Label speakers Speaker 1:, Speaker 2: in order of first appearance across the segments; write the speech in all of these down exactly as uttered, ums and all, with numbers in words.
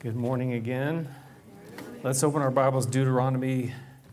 Speaker 1: Good morning again. Let's open our Bibles, Deuteronomy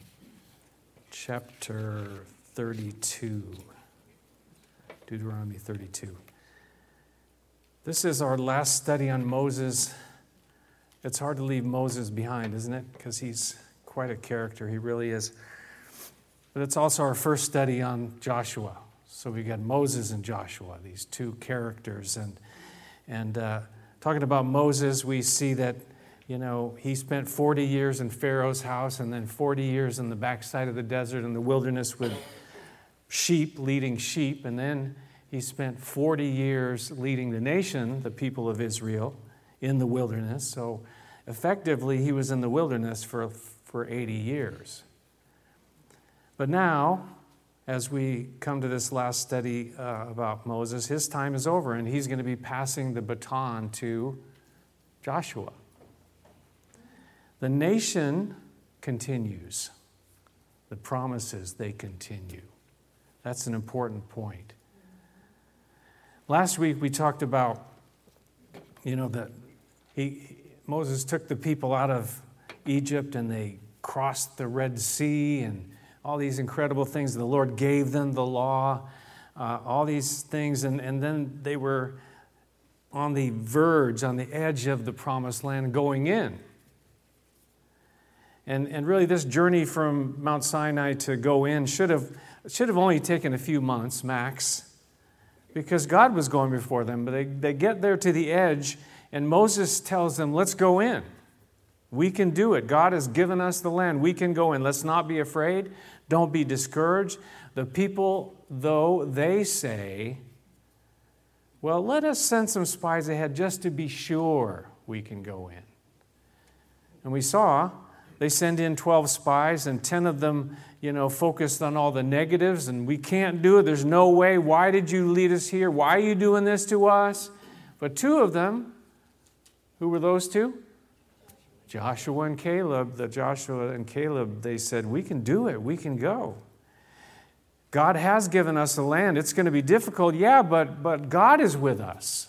Speaker 1: chapter thirty-two. Deuteronomy thirty-two. This is our last study on Moses. It's hard to leave Moses behind, isn't it? Because he's quite a character. He really is. But it's also our first study on Joshua. So we got Moses and Joshua, these two characters. And, and uh, talking about Moses, we see that, you know, he spent forty years in Pharaoh's house and then forty years in the backside of the desert in the wilderness with sheep, leading sheep. And then he spent forty years leading the nation, the people of Israel, in the wilderness. So effectively, he was in the wilderness for, for eighty years. But now, as we come to this last study uh, about Moses, his time is over, and he's going to be passing the baton to Joshua. The nation continues. The promises, they continue. That's an important point. Last week we talked about, you know, that he, Moses took the people out of Egypt and they crossed the Red Sea and all these incredible things. The Lord gave them the law, uh, all these things, and, and then they were on the verge, on the edge of the promised land going in. And, and really this journey from Mount Sinai to go in should have, should have only taken a few months, max, because God was going before them. But they, they get there to the edge, and Moses tells them, let's go in. We can do it. God has given us the land. We can go in. Let's not be afraid. Don't be discouraged. The people, though, they say, well, let us send some spies ahead just to be sure we can go in. And we saw they send in twelve spies, and ten of them, you know, focused on all the negatives, and we can't do it. There's no way. Why did you lead us here? Why are you doing this to us? But two of them, who were those two? Joshua and Caleb. The Joshua and Caleb, they said, we can do it. We can go. God has given us the land. It's going to be difficult, yeah, but, but God is with us.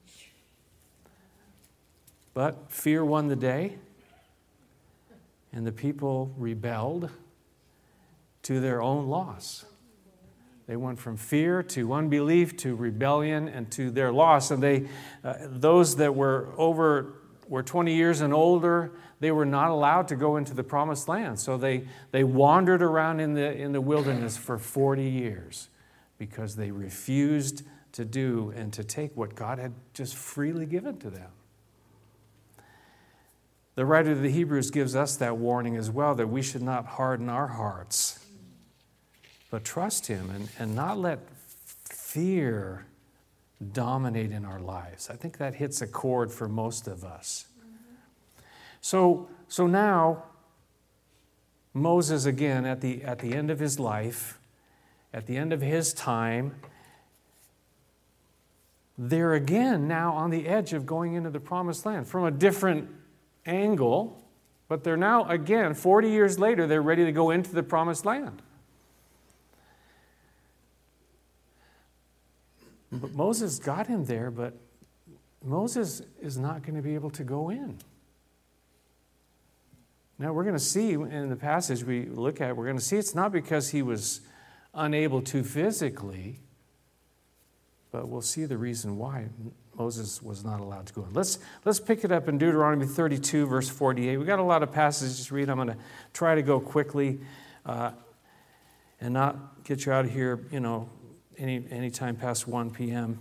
Speaker 1: But fear won the day. And the people rebelled to their own loss. They went from fear to unbelief to rebellion and to their loss. And they, uh, those that were over, were twenty years and older, they were not allowed to go into the promised land. So they, they wandered around in the, in the wilderness for forty years because they refused to do and to take what God had just freely given to them. The writer of the Hebrews gives us that warning as well, that we should not harden our hearts, but trust Him and, and not let fear dominate in our lives. I think that hits a chord for most of us. So, so now, Moses again, at the, at the end of his life, at the end of his time, they're again now on the edge of going into the promised land from a different angle, but they're now, again, forty years later, they're ready to go into the promised land. But Moses got him there, but Moses is not going to be able to go in. Now, we're going to see in the passage we look at, we're going to see it's not because he was unable to physically, but we'll see the reason why Moses was not allowed to go in. Let's, let's pick it up in Deuteronomy thirty-two, verse forty-eight. We've got a lot of passages to read. I'm going to try to go quickly uh, and not get you out of here, you know, any any time past one p.m.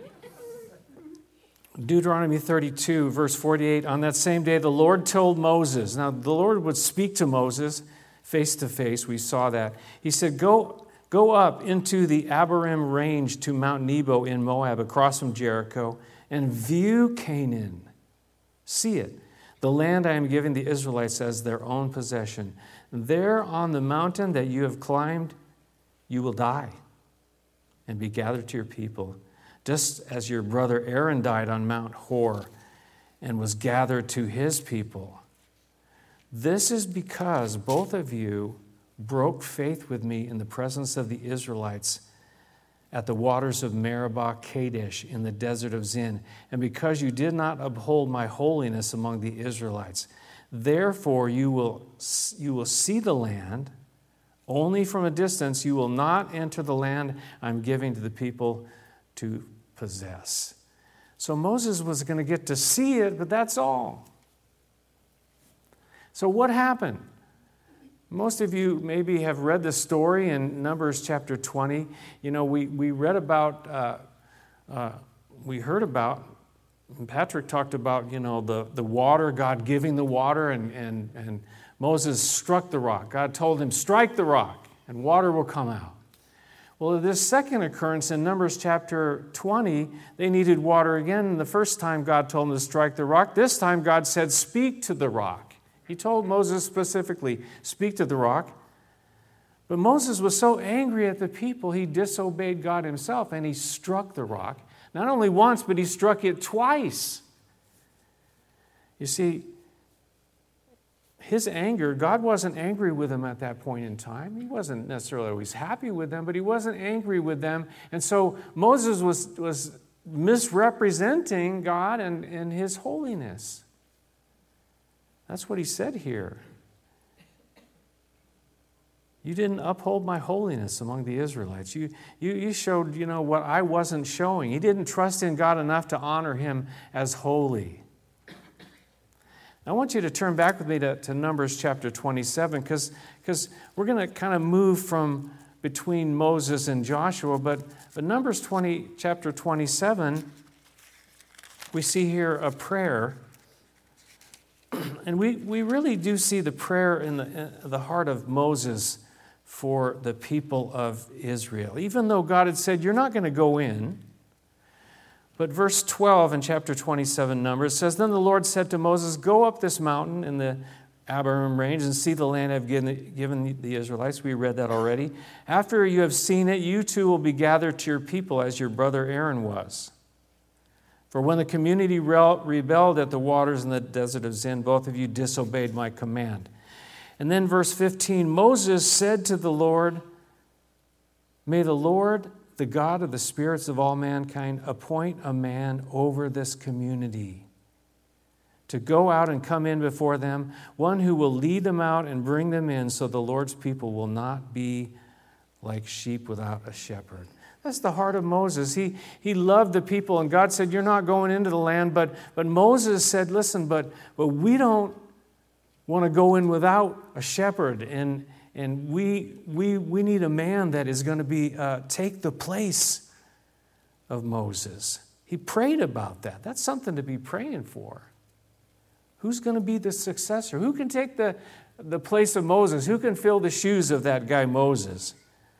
Speaker 1: Deuteronomy thirty-two, verse forty-eight. On that same day, the Lord told Moses. Now, the Lord would speak to Moses face to face. We saw that. He said, Go Go up into the Abarim range to Mount Nebo in Moab, across from Jericho, and view Canaan. See it, the land I am giving the Israelites as their own possession. There on the mountain that you have climbed, you will die and be gathered to your people, just as your brother Aaron died on Mount Hor and was gathered to his people. This is because both of you broke faith with me in the presence of the Israelites at the waters of Meribah Kadesh in the desert of Zin, and because you did not uphold my holiness among the Israelites. Therefore you will, you will see the land only from a distance. You will not enter the land I'm giving to the people to possess. So Moses was going to get to see it, but that's all. So what happened? Most of you maybe have read the story in Numbers chapter twenty. You know, we, we read about, uh, uh, we heard about, and Patrick talked about, you know, the, the water, God giving the water, and, and, and Moses struck the rock. God told him, strike the rock, and water will come out. Well, this second occurrence in Numbers chapter twenty, they needed water again. And the first time God told them to strike the rock, this time God said, speak to the rock. He told Moses specifically, speak to the rock. But Moses was so angry at the people, he disobeyed God himself, and he struck the rock. Not only once, but he struck it twice. You see, his anger, God wasn't angry with him at that point in time. He wasn't necessarily always happy with them, but he wasn't angry with them. And so Moses was, was misrepresenting God and, and his holiness. That's what he said here. You didn't uphold my holiness among the Israelites. You, you, you showed, you know, what I wasn't showing. He didn't trust in God enough to honor him as holy. I want you to turn back with me to, to Numbers chapter twenty-seven, because because we're going to kind of move from between Moses and Joshua. But, but Numbers twenty, chapter twenty-seven, we see here a prayer. And we, we really do see the prayer in the, in the heart of Moses for the people of Israel. Even though God had said, you're not going to go in. But verse twelve in chapter twenty-seven, Numbers, says, then the Lord said to Moses, go up this mountain in the Abarim range and see the land I've given, given the Israelites. We read that already. After you have seen it, you too will be gathered to your people as your brother Aaron was. For when the community rebelled at the waters in the desert of Zin, both of you disobeyed my command. And then verse fifteen, Moses said to the Lord, may the Lord, the God of the spirits of all mankind, appoint a man over this community to go out and come in before them, one who will lead them out and bring them in, so the Lord's people will not be like sheep without a shepherd. That's the heart of Moses. He, he loved the people, and God said, you're not going into the land. But, but Moses said, listen, but, but we don't want to go in without a shepherd, and, and we, we, we need a man that is going to be uh, take the place of Moses. He prayed about that. That's something to be praying for. Who's going to be the successor? Who can take the, the place of Moses? Who can fill the shoes of that guy Moses?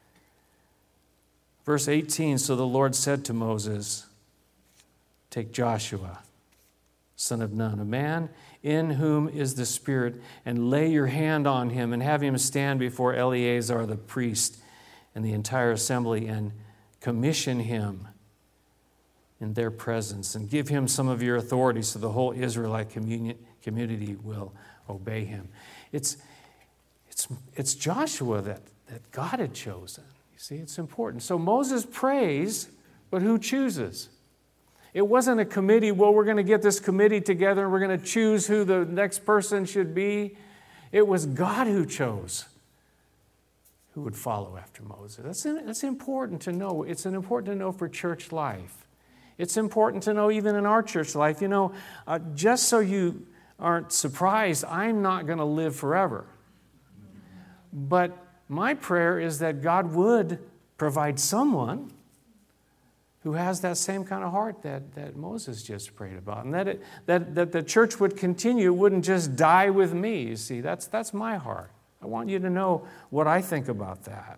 Speaker 1: Verse eighteen, so the Lord said to Moses, take Joshua, son of Nun, a man in whom is the Spirit, and lay your hand on him and have him stand before Eleazar the priest and the entire assembly, and commission him in their presence, and give him some of your authority so the whole Israelite community will obey him. It's, it's, it's Joshua that, that God had chosen. You see, it's important. So Moses prays, but who chooses? It wasn't a committee, well, we're going to get this committee together and we're going to choose who the next person should be. It was God who chose who would follow after Moses. That's, that's important to know. It's important to know for church life. It's important to know even in our church life. You know, uh, just so you aren't surprised, I'm not going to live forever. But my prayer is that God would provide someone who has that same kind of heart that, that Moses just prayed about. And that, it, that, that the church would continue, it wouldn't just die with me. You see, that's, that's my heart. I want you to know what I think about that.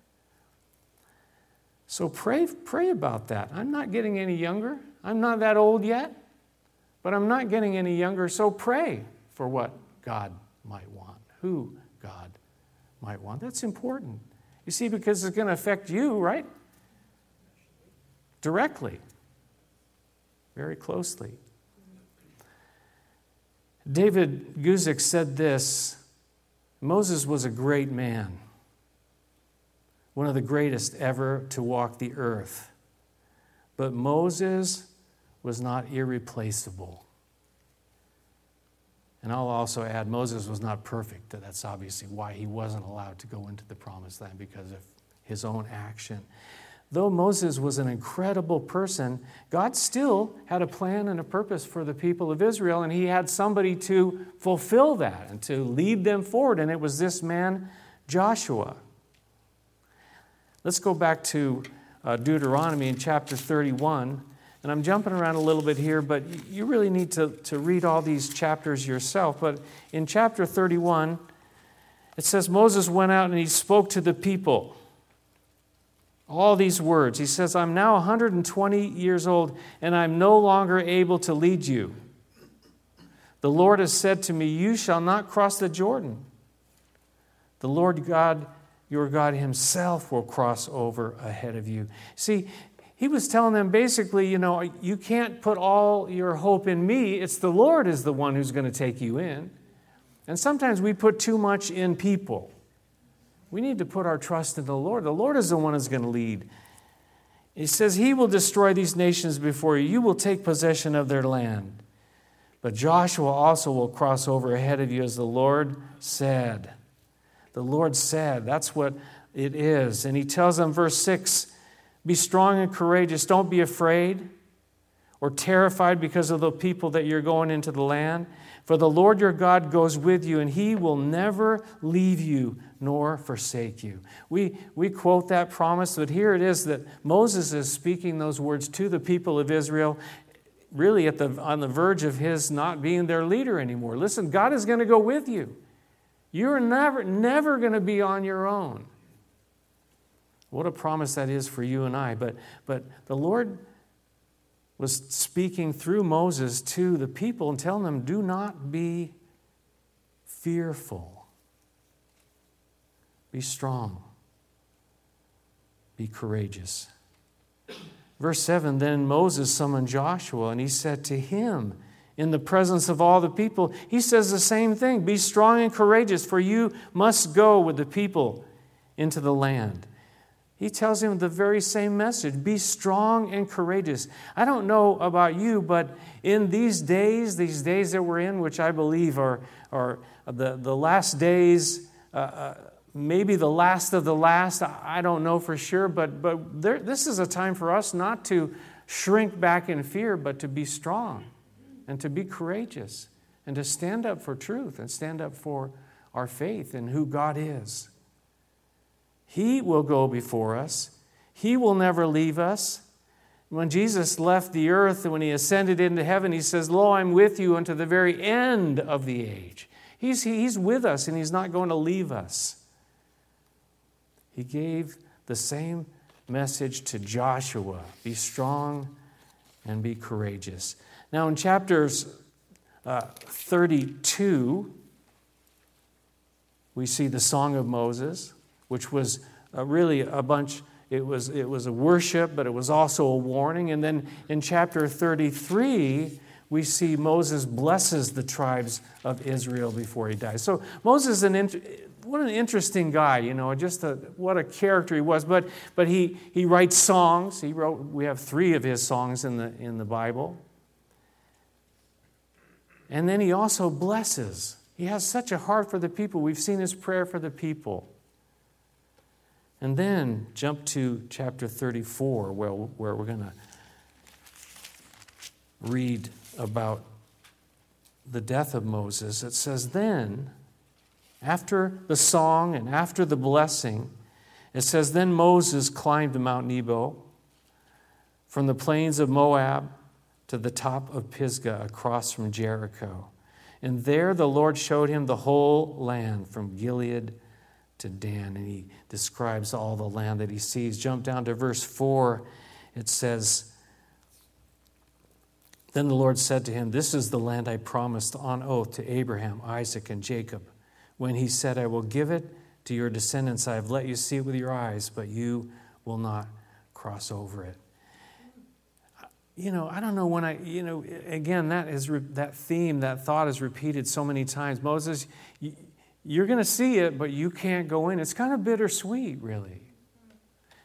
Speaker 1: So pray, pray about that. I'm not getting any younger. I'm not that old yet, but I'm not getting any younger. So pray for what God might want, who God might want. That's important. You see, because it's going to affect you, right? Directly. Very closely. David Guzik said this, Moses was a great man. one of the greatest ever to walk the earth. But Moses was not irreplaceable. And I'll also add, Moses was not perfect. That's obviously why he wasn't allowed to go into the promised land, because of his own action. Though Moses was an incredible person, God still had a plan and a purpose for the people of Israel, and he had somebody to fulfill that and to lead them forward, and it was this man, Joshua. Let's go back to uh, Deuteronomy in chapter thirty-one, and I'm jumping around a little bit here, but you really need to, to read all these chapters yourself. But in chapter thirty-one, it says, Moses went out and he spoke to the people. All these words. He says, I'm now one hundred twenty years old, and I'm no longer able to lead you. The Lord has said to me, you shall not cross the Jordan. The Lord God, your God himself will cross over ahead of you. See, he was telling them basically, you know, you can't put all your hope in me. It's the Lord is the one who's going to take you in. And sometimes we put too much in people. We need to put our trust in the Lord. The Lord is the one who's going to lead. He says, he will destroy these nations before you. You will take possession of their land. But Joshua also will cross over ahead of you, as the Lord said. The Lord said. That's what it is. And he tells them, verse six, be strong and courageous. Don't be afraid or terrified because of the people that you're going into the land. For the Lord your God goes with you, and he will never leave you nor forsake you. We, we quote that promise, but here it is that Moses is speaking those words to the people of Israel, really at the, on the verge of his not being their leader anymore. Listen, God is going to go with you. You're never, never going to be on your own. What a promise that is for you and I. But, but the Lord was speaking through Moses to the people and telling them, do not be fearful. Be strong. Be courageous. Verse seven, then Moses summoned Joshua, and he said to him, in the presence of all the people, he says the same thing, be strong and courageous, for you must go with the people into the land. He tells him the very same message. Be strong and courageous. I don't know about you, but in these days, these days that we're in, which I believe are, are the, the last days, uh, uh, maybe the last of the last, I don't know for sure, but, but there, this is a time for us not to shrink back in fear, but to be strong and to be courageous and to stand up for truth and stand up for our faith in who God is. He will go before us. He will never leave us. When Jesus left the earth and when he ascended into heaven, he says, lo, I'm with you unto the very end of the age. He's, he's with us and he's not going to leave us. He gave the same message to Joshua. Be strong and be courageous. Now in chapters uh, thirty-two, we see the Song of Moses, which was uh, really a bunch, it was, it was a worship, but it was also a warning. And then in chapter thirty-three, we see Moses blesses the tribes of Israel before he dies. So Moses is an int- what an interesting guy, you know, just a, what a character he was. But but he he writes songs. He wrote, we have three of his songs in the in the Bible. And then he also blesses. He has such a heart for the people. We've seen his prayer for the people. And then jump to chapter thirty-four, where, where we're going to read about the death of Moses. It says, then, after the song and after the blessing, it says, then Moses climbed Mount Nebo from the plains of Moab to the top of Pisgah across from Jericho. And there the Lord showed him the whole land from Gilead to Dan. And he describes all the land that he sees. Jump down to verse four. It says, then the Lord said to him, this is the land I promised on oath to Abraham, Isaac, and Jacob, when he said, I will give it to your descendants. I have let you see it with your eyes, but you will not cross over it. You know, I don't know when I, you know, again, that is that theme, that thought is repeated so many times. Moses, you're going to see it, but you can't go in. It's kind of bittersweet, really.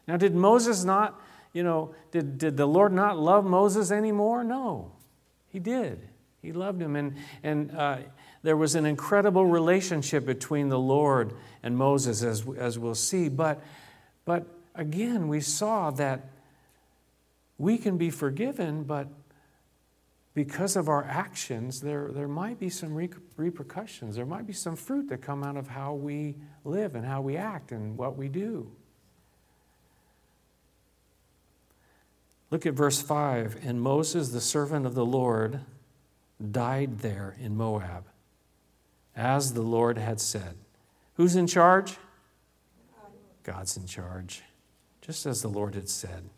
Speaker 1: Now, did Moses not, you know, did, did the Lord not love Moses anymore? No, he did. He loved him. And, and uh, there was an incredible relationship between the Lord and Moses, as, as we'll see. But, but again, we saw that we can be forgiven, but because of our actions, there, there might be some re- repercussions. There might be some fruit that come out of how we live and how we act and what we do. Look at verse five. And Moses, the servant of the Lord, died there in Moab, as the Lord had said. Who's in charge? God's in charge, just as the Lord had said.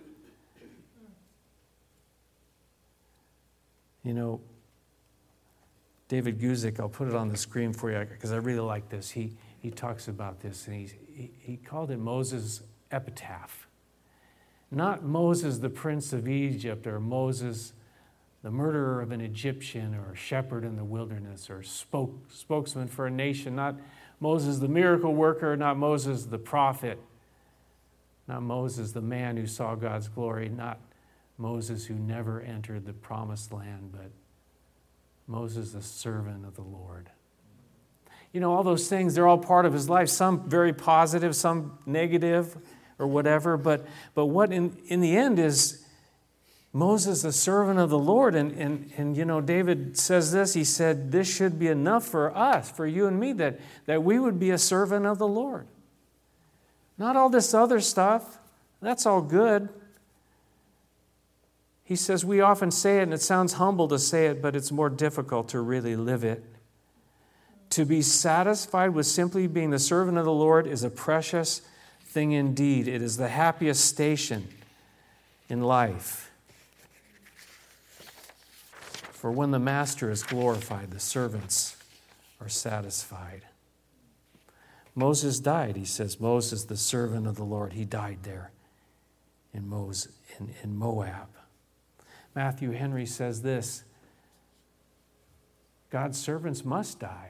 Speaker 1: You know, David Guzik, I'll put it on the screen for you because I really like this. He he talks about this, and he, he, he called it Moses' epitaph. Not Moses, the prince of Egypt, or Moses, the murderer of an Egyptian, or a shepherd in the wilderness, or spoke, spokesman for a nation. Not Moses, the miracle worker, not Moses, the prophet. Not Moses, the man who saw God's glory. Not Moses, who never entered the promised land, but Moses, the servant of the Lord. You know, all those things, they're all part of his life. Some very positive, some negative, or whatever. But but what in, in the end is Moses, the servant of the Lord. And, and, and, you know, David says this. He said, this should be enough for us, for you and me, that, that we would be a servant of the Lord. Not all this other stuff. That's all good. He says we often say it, and it sounds humble to say it, but it's more difficult to really live it. To be satisfied with simply being the servant of the Lord is a precious thing indeed. It is the happiest station in life. For when the master is glorified, the servants are satisfied. Moses died, he says. Moses, the servant of the Lord, he died there in, Moses, in, in Moab. Matthew Henry says this: God's servants must die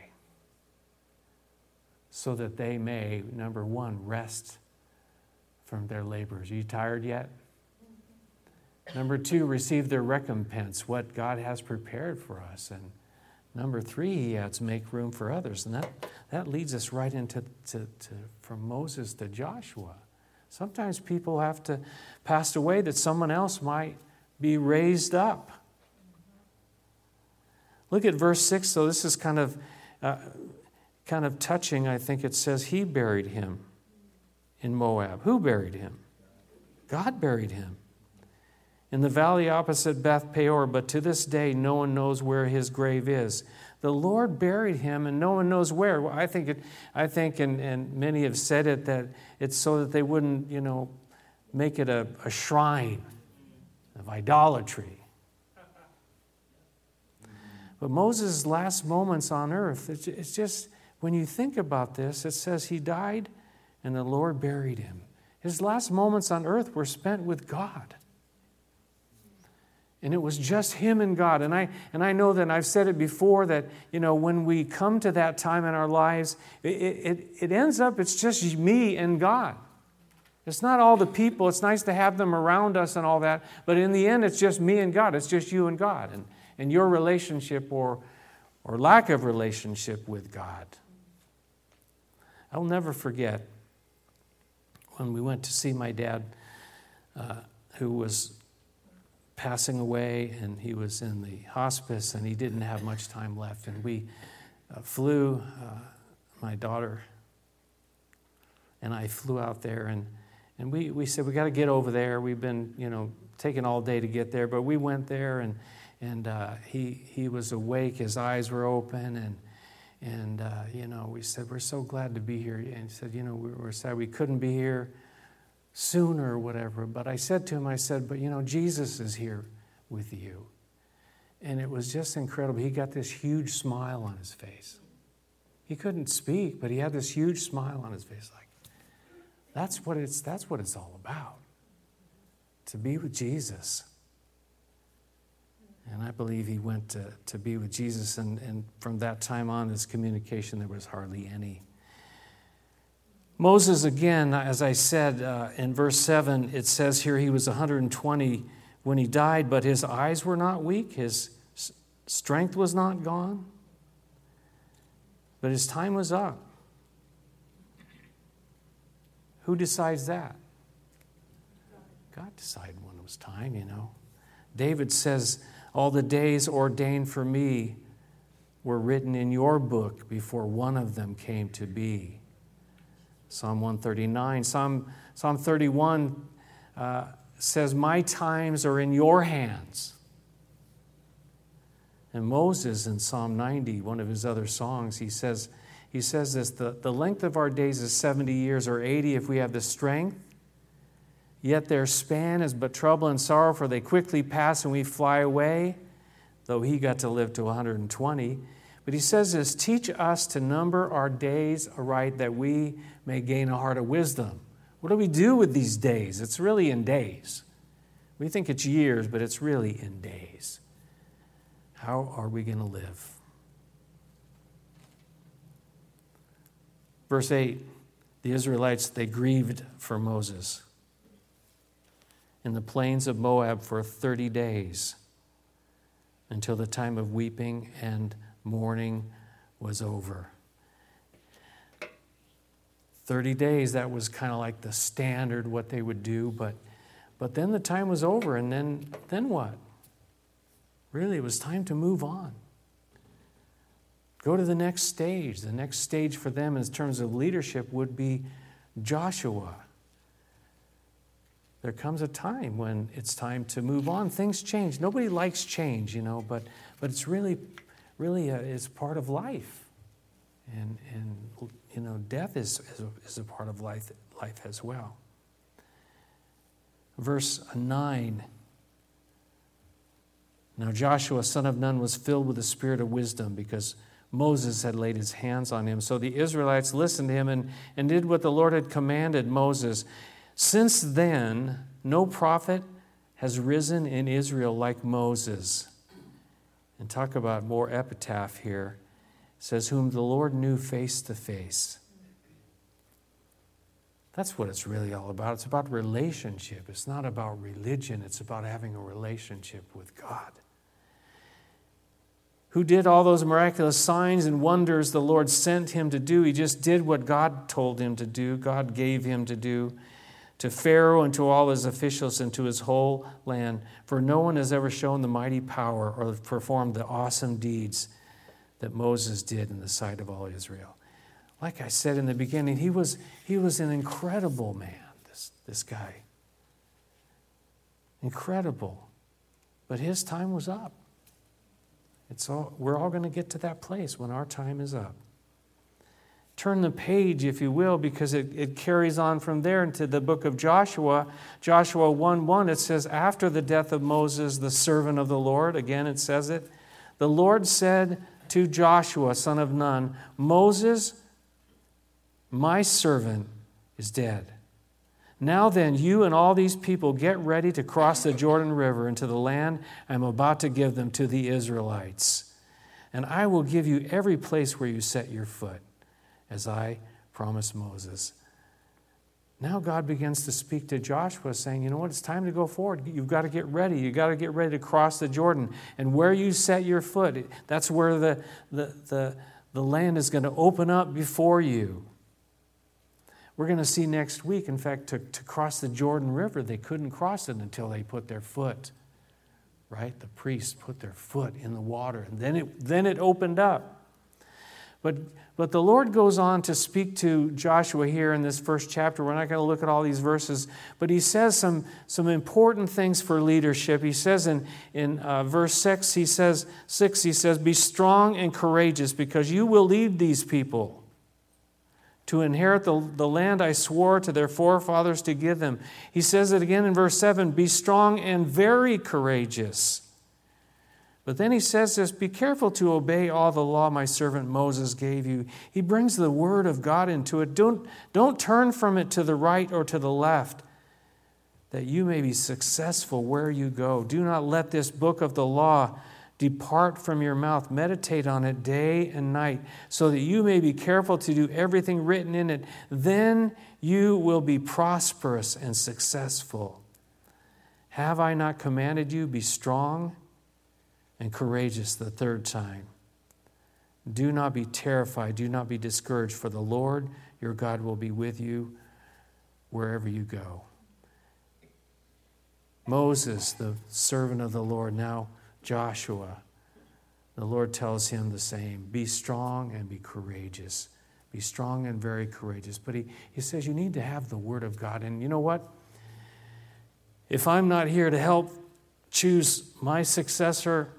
Speaker 1: so that they may, number one, rest from their labors. Are you tired yet? Number two, receive their recompense, what God has prepared for us. And number three, he adds, make room for others. And that, that leads us right into to, to, from Moses to Joshua. Sometimes people have to pass away that someone else might be raised up. Look at verse six. So this is kind of uh, kind of touching. I think it says he buried him in Moab. Who buried him? God buried him in the valley opposite Beth Peor, but to this day no one knows where his grave is. The Lord buried him, and no one knows where. Well, I think, it, I think, and, and many have said it, that it's so that they wouldn't, you know, make it a, a shrine of idolatry. But Moses' last moments on earth, it's, it's just, when you think about this, it says he died and the Lord buried him. His last moments on earth were spent with God. And it was just him and God. And I and I know that I've said it before that, you know, when we come to that time in our lives, it, it, it ends up, it's just me and God. It's not all the people. It's nice to have them around us and all that. But in the end, it's just me and God. It's just you and God. And, and your relationship or, or lack of relationship with God. I'll never forget when we went to see my dad, uh, who was passing away, and he was in the hospice, and he didn't have much time left. And we uh, flew, uh, my daughter and I flew out there, and, and we, we said, we got to get over there. We've been, you know, taking all day to get there, but we went there, and and uh, he he was awake. His eyes were open, and and uh, you know, we said, we're so glad to be here. And he said, you know, we were sad we couldn't be here sooner or whatever. But I said to him, I said, but you know, Jesus is here with you. And it was just incredible. He got this huge smile on his face. He couldn't speak, but he had this huge smile on his face. Like, that's what it's, that's what it's all about. To be with Jesus. And I believe he went to, to be with Jesus. And, and from that time on, his communication, there was hardly any. Moses, again, as I said uh, in verse seven, it says here he was one hundred twenty when he died, but his eyes were not weak, his s- strength was not gone, but his time was up. Who decides that? God decided when it was time, you know. David says, all the days ordained for me were written in your book before one of them came to be. Psalm one thirty-nine. Psalm, Psalm thirty-one uh, says, my times are in your hands. And Moses in Psalm ninety, one of his other songs, he says, he says this, the, the length of our days is seventy years or eighty if we have the strength. Yet their span is but trouble and sorrow, for they quickly pass and we fly away, though he got to live to one hundred twenty. But he says this, teach us to number our days aright that we may gain a heart of wisdom. What do we do with these days? It's really in days. We think it's years, but it's really in days. How are we going to live? Verse eight, the Israelites, they grieved for Moses in the plains of Moab for thirty days until the time of weeping and mourning was over. thirty days, that was kind of like the standard, what they would do, but but then the time was over, and then then what? Really, it was time to move on. Go to the next stage. The next stage for them in terms of leadership would be Joshua. There comes a time when it's time to move on. Things change. Nobody likes change, you know, but but it's really, really a, it's part of life. And, and you know, death is, is, a, is a part of life, life as well. Verse nine. Now Joshua, son of Nun, was filled with the spirit of wisdom because Moses had laid his hands on him. So the Israelites listened to him and, and did what the Lord had commanded Moses. Since then, no prophet has risen in Israel like Moses. And talk about more epitaph here. It says, whom the Lord knew face to face. That's what it's really all about. It's about relationship. It's not about religion. It's about having a relationship with God. Who did all those miraculous signs and wonders the Lord sent him to do. He just did what God told him to do. God gave him to do. To Pharaoh and to all his officials and to his whole land. For no one has ever shown the mighty power or performed the awesome deeds that Moses did in the sight of all Israel. Like I said in the beginning, he was, he was an incredible man, this, this guy. Incredible. But his time was up. It's all, we're all going to get to that place when our time is up. Turn the page, if you will, because it, it carries on from there into the book of Joshua. Joshua one one, it says, after the death of Moses, the servant of the Lord, again it says it, the Lord said to Joshua, son of Nun, Moses, my servant, is dead. Now then, you and all these people get ready to cross the Jordan River into the land I'm about to give them to the Israelites. And I will give you every place where you set your foot, as I promised Moses. Now God begins to speak to Joshua, saying, you know what, it's time to go forward. You've got to get ready. You've got to get ready to cross the Jordan. And where you set your foot, that's where the, the, the, the land is going to open up before you. We're going to see next week, in fact, to, to cross the Jordan River, they couldn't cross it until they put their foot, right? The priests put their foot in the water, and then it, then it opened up. But, but the Lord goes on to speak to Joshua here in this first chapter. We're not going to look at all these verses, but he says some, some important things for leadership. He says in, in uh, verse six, he says, six, he says, be strong and courageous because you will lead these people to inherit the, the land I swore to their forefathers to give them. He says it again in verse seven, be strong and very courageous. But then he says this, be careful to obey all the law my servant Moses gave you. He brings the word of God into it. Don't, don't turn from it to the right or to the left, that you may be successful where you go. Do not let this book of the law depart from your mouth. Meditate on it day and night, so that you may be careful to do everything written in it. Then you will be prosperous and successful. Have I not commanded you? Be strong and courageous the third time. Do not be terrified. Do not be discouraged, for the Lord your God will be with you wherever you go. Moses, the servant of the Lord, now Joshua, the Lord tells him the same. Be strong and be courageous. Be strong and very courageous. But he, he says you need to have the Word of God. And you know what? If I'm not here to help choose my successor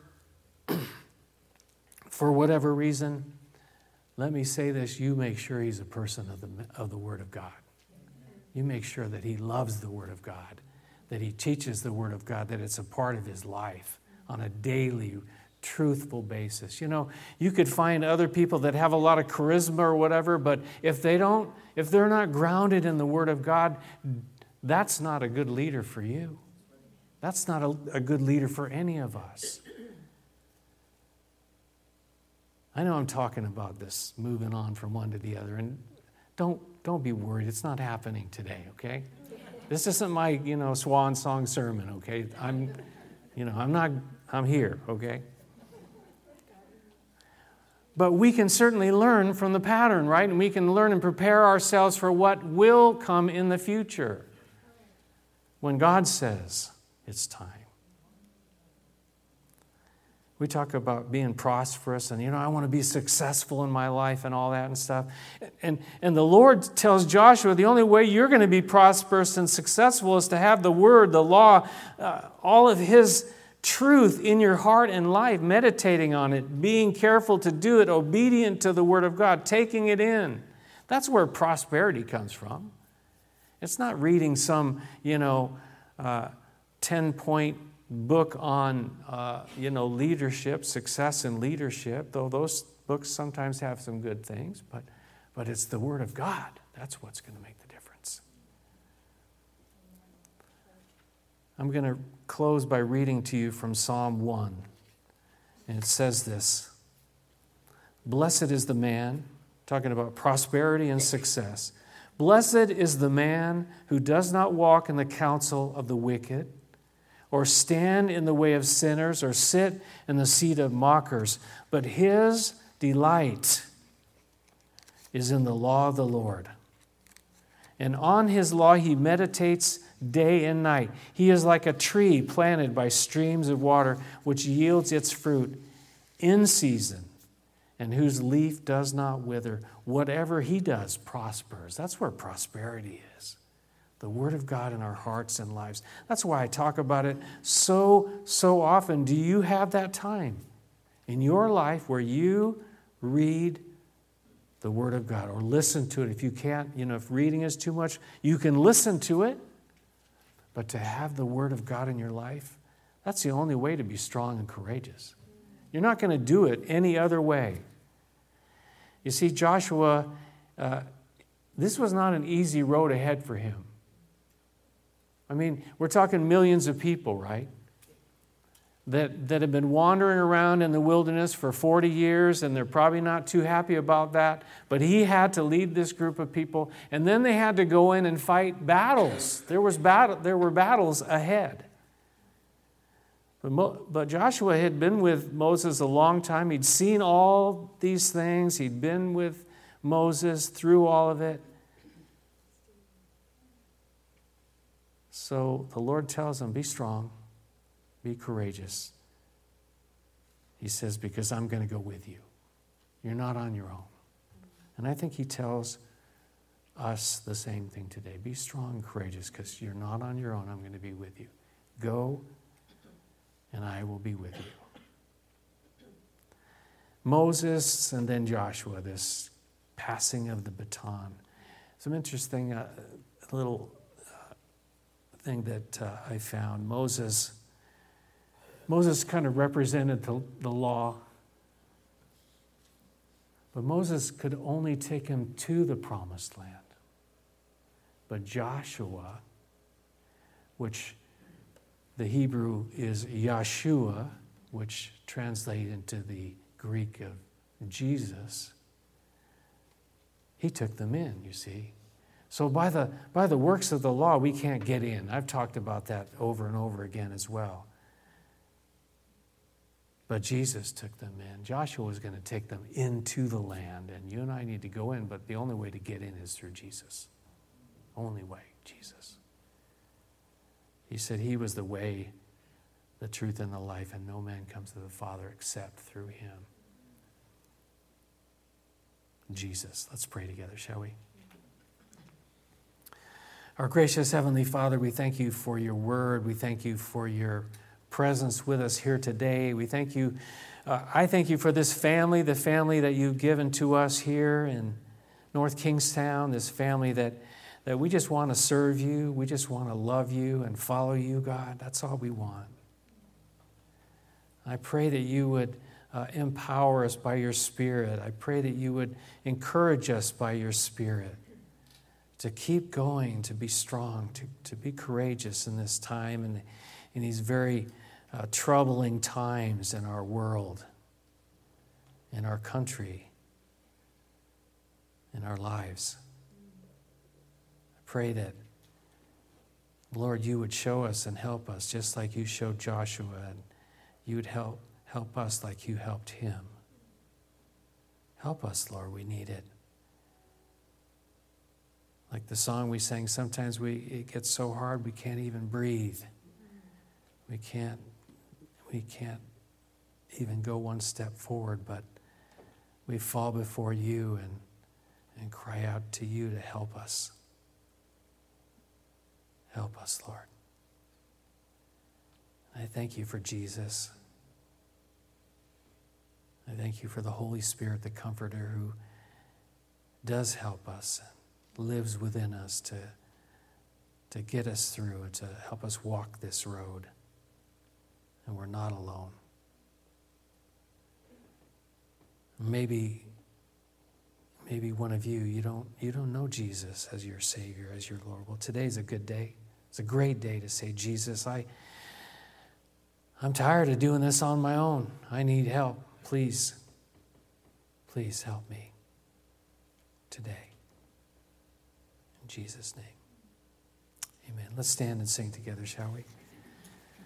Speaker 1: for whatever reason, let me say this. You make sure he's a person of the, of the Word of God. You make sure that he loves the Word of God, that he teaches the Word of God, that it's a part of his life on a daily, truthful basis. You know, you could find other people that have a lot of charisma or whatever, but if they don't, if they're not grounded in the Word of God, that's not a good leader for you. That's not a, a good leader for any of us. I know I'm talking about this, moving on from one to the other, and don't don't be worried. It's not happening today, okay? This isn't my, you know, swan song sermon, okay? I'm, you know, I'm not, I'm here, okay? But we can certainly learn from the pattern, right? And we can learn and prepare ourselves for what will come in the future when God says it's time. We talk about being prosperous and, you know, I want to be successful in my life and all that and stuff. And, and the Lord tells Joshua the only way you're going to be prosperous and successful is to have the Word, the law, uh, all of His truth in your heart and life, meditating on it, being careful to do it, obedient to the Word of God, taking it in. That's where prosperity comes from. It's not reading some, you know, uh, ten-point book on, uh, you know, leadership, success in leadership, though those books sometimes have some good things, but, but it's the Word of God. That's what's going to make the difference. I'm going to close by reading to you from Psalm one. And it says this: Blessed is the man, talking about prosperity and success. Blessed is the man who does not walk in the counsel of the wicked, or stand in the way of sinners, or sit in the seat of mockers. But his delight is in the law of the Lord. And on his law he meditates day and night. He is like a tree planted by streams of water, which yields its fruit in season, and whose leaf does not wither. Whatever he does prospers. That's where prosperity is. The Word of God in our hearts and lives. That's why I talk about it so, so often. Do you have that time in your life where you read the Word of God or listen to it? If you can't, you know, if reading is too much, you can listen to it. But to have the Word of God in your life, that's the only way to be strong and courageous. You're not going to do it any other way. You see, Joshua, uh, this was not an easy road ahead for him. I mean, we're talking millions of people, right? That, that have been wandering around in the wilderness for forty years, and they're probably not too happy about that. But he had to lead this group of people, and then they had to go in and fight battles. There was battle, there were battles ahead. But, Mo, but Joshua had been with Moses a long time. He'd seen all these things. He'd been with Moses through all of it. So the Lord tells him, be strong, be courageous. He says, because I'm going to go with you. You're not on your own. And I think he tells us the same thing today. Be strong and courageous because you're not on your own. I'm going to be with you. Go, and I will be with you. Moses and then Joshua, this passing of the baton. Some interesting uh, little thing that uh, I found. Moses, Moses kind of represented the, the law, but Moses could only take him to the promised land. But Joshua, which the Hebrew is Yeshua, which translate into the Greek of Jesus, he took them in, you see. So by the, by the works of the law, we can't get in. I've talked about that over and over again as well. But Jesus took them in. Joshua was going to take them into the land, and you and I need to go in, but the only way to get in is through Jesus. Only way, Jesus. He said he was the way, the truth, and the life, and no man comes to the Father except through him. Jesus. Let's pray together, shall we? Our gracious Heavenly Father, we thank you for your word. We thank you for your presence with us here today. We thank you. Uh, I thank you for this family, the family that you've given to us here in North Kingstown, this family that, that we just want to serve you. We just want to love you and follow you, God. That's all we want. I pray that you would uh, empower us by your Spirit. I pray that you would encourage us by your Spirit to keep going, to be strong, to, to be courageous in this time and in these very uh, troubling times in our world, in our country, in our lives. I pray that, Lord, you would show us and help us just like you showed Joshua, and you would help, help us like you helped him. Help us, Lord, we need it. Like the song we sang, sometimes we it gets so hard we can't even breathe. We can't, we can't even go one step forward, but we fall before you and, and cry out to you to help us. Help us, Lord. I thank you for Jesus. I thank you for the Holy Spirit, the Comforter, who does help us, lives within us to, to get us through and to help us walk this road. And we're not alone. Maybe, maybe one of you, you don't, you don't know Jesus as your Savior, as your Lord. Well, today's a good day. It's a great day to say, Jesus, I, I'm tired of doing this on my own. I need help. Please, please help me today. In Jesus' name. Amen. Let's stand and sing together, shall we?